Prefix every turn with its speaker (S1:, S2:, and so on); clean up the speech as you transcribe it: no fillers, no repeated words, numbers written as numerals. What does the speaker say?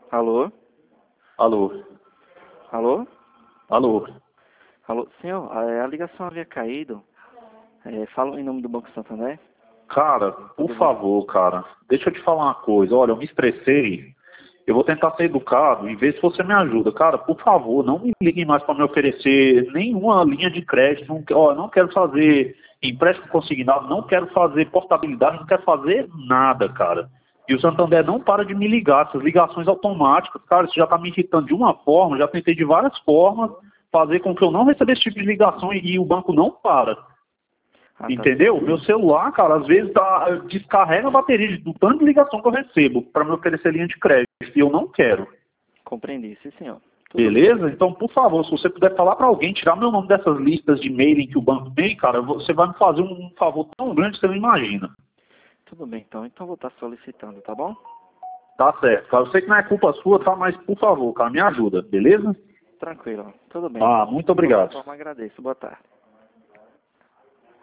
S1: Alô?
S2: Alô?
S1: Alô?
S2: Alô?
S1: Alô? Senhor, a ligação havia caído. Falo em nome do Banco Santander.
S2: Cara, por
S1: Tudo bem?
S2: favor, cara, deixa eu te falar uma coisa. Olha, eu me estressei. Eu vou tentar ser educado e ver se você me ajuda. Cara, por favor, não me ligue mais para me oferecer nenhuma linha de crédito. Não, ó, não quero fazer empréstimo consignado, não quero fazer portabilidade, não quero fazer nada, cara. E o Santander não para de me ligar, essas ligações automáticas. Cara, isso já está me irritando de uma forma, já tentei de várias formas fazer com que eu não receba esse tipo de ligação e o banco não para.
S1: Ah, tá
S2: Entendeu?
S1: certo.
S2: Meu celular, cara, às vezes descarrega a bateria do tanto de ligação que eu recebo para me oferecer linha de crédito. E eu não quero.
S1: Compreendi, sim, senhor. Tudo bem.
S2: Beleza? Então, por favor, se você puder falar para alguém, tirar meu nome dessas listas de mailing que o banco tem, cara, você vai me fazer um favor tão grande que você não imagina.
S1: Tudo bem, então. Então vou estar solicitando, tá bom?
S2: Tá certo, cara. Eu sei que não é culpa sua, tá? Mas, por favor, cara, me ajuda, beleza?
S1: Tranquilo. Tudo bem,
S2: Ah,
S1: então.
S2: muito
S1: De qualquer
S2: obrigado.
S1: forma, agradeço. Boa tarde.